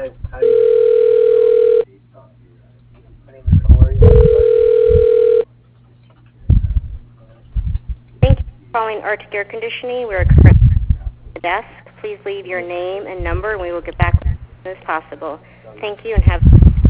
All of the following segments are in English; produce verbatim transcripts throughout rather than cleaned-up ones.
Thank you for calling Arctic Air Conditioning. We're currently at the desk. Please leave your name and number, and we will get back with you as soon as possible. Thank you, and have.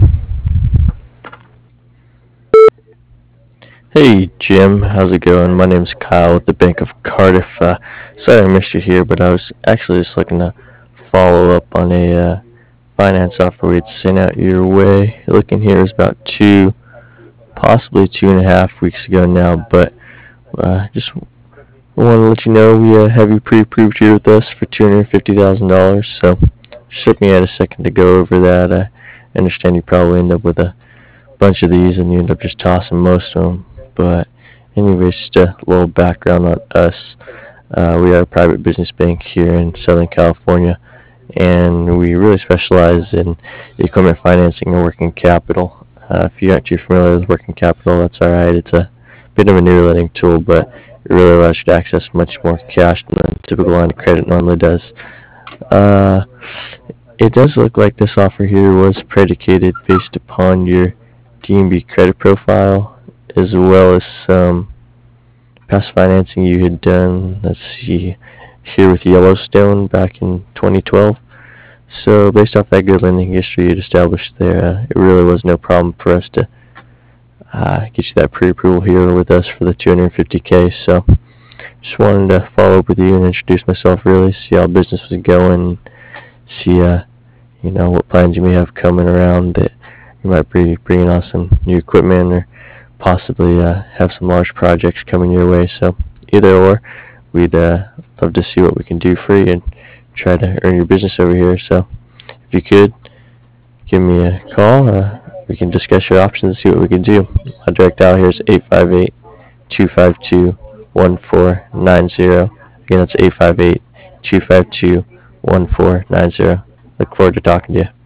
Hey Jim, how's it going? My name's Kyle with the Bank of Cardiff. Uh, sorry I missed you here, but I was actually just looking to follow up on a uh, finance offer we had sent out your way. Looking here is about two, possibly two and a half weeks ago now, but uh, just want to let you know we uh, have you pre-approved here with us for two hundred fifty thousand dollars. So just looking at a second to go over that. I understand you probably end up with a bunch of these and you end up just tossing most of them. But anyways, just a little background on us. Uh, we are a private business bank here in Southern California, and we really specialize in equipment financing and working capital. Uh, if you aren't too familiar with working capital, that's all right. It's a bit of a new lending tool, but it really allows you to access much more cash than a typical line of credit normally does. Uh, it does look like this offer here was predicated based upon your D and B credit profile, as well as some past financing you had done. Let's see here with Yellowstone back in twenty twelve. So based off that good lending history you'd established there, uh, it really was no problem for us to uh, get you that pre-approval here with us for the two hundred fifty K. So just wanted to follow up with you and introduce myself, really see how business was going, see uh, you know what plans you may have coming around, that you might be bringing on some new equipment or possibly uh, have some large projects coming your way. So either or, we'd uh, love to see what we can do for you and try to earn your business over here. So if you could give me a call, uh, we can discuss your options and see what we can do. My direct dial here is eight five eight, two five two, one four nine zero. Again, that's eight five eight, two five two, one four nine zero. Look forward to talking to you.